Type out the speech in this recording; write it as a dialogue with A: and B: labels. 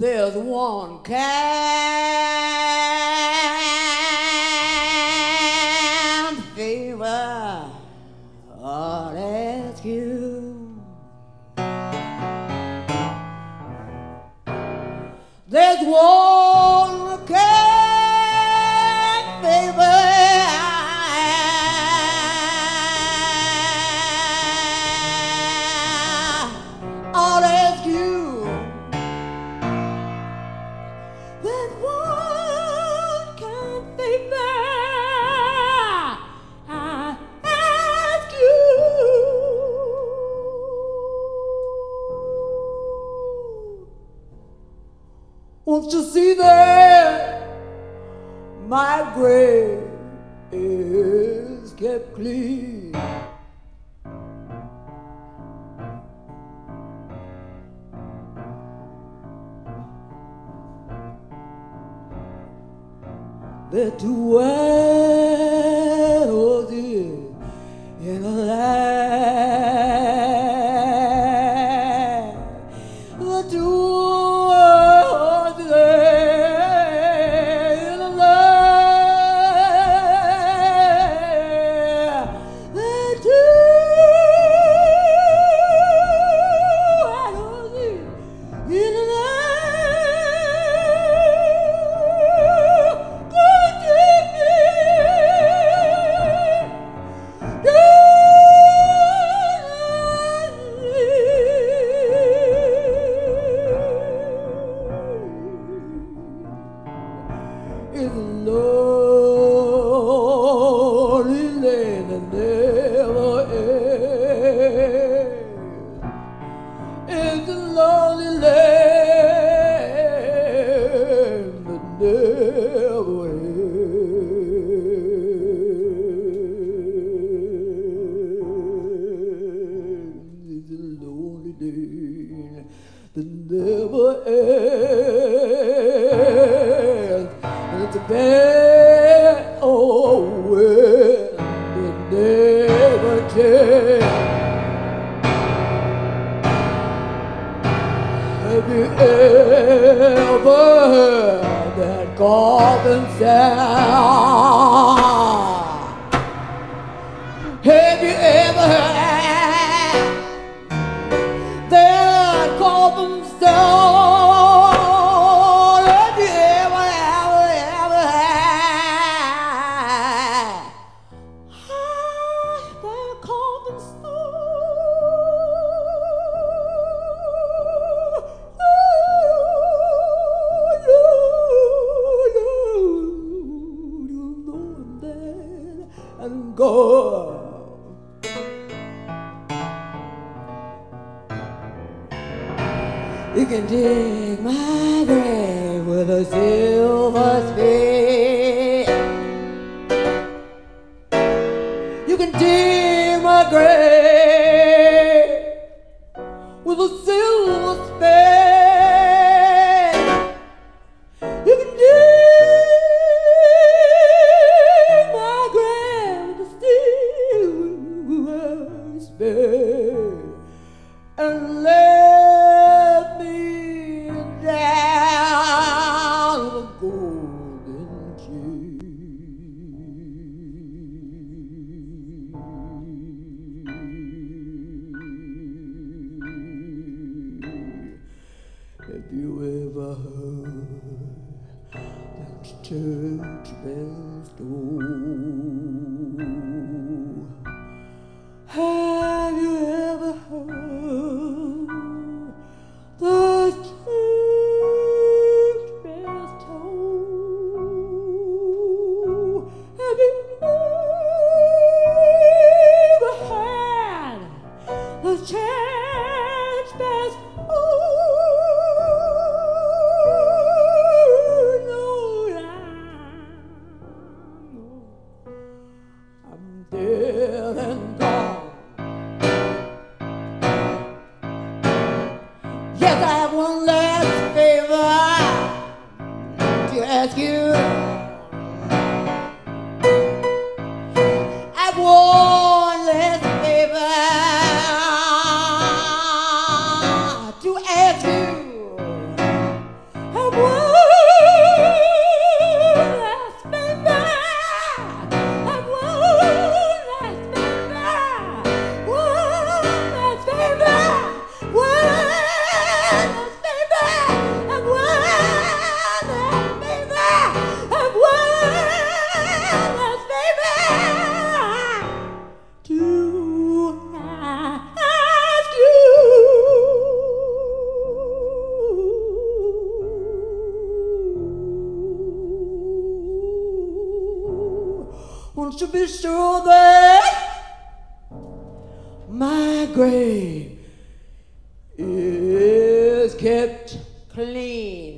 A: There's one kind favor I'll ask you. There's one kind favor I'll ask you. That one kind favor I ask you. Won't you see that my grave is kept clean? They're two wild in a line. The two wild in a line. The two wild in a line. It's a lonely land that never ends. It's a lonely land that never ends. It's a lonely land that never ends. It's a bad old world that never changes. Have you ever heard that coffin sound? Have you ever heard that coffin sound? And go. You can dig my grave with a silver spade. You can dig my grave with a silver spade. You can dig and let me down the golden chain. Have you ever heard those church bells toll? Have you ever heard the church bells toll? Have you ever heard the church bells toll? No, sure that my grave is kept clean.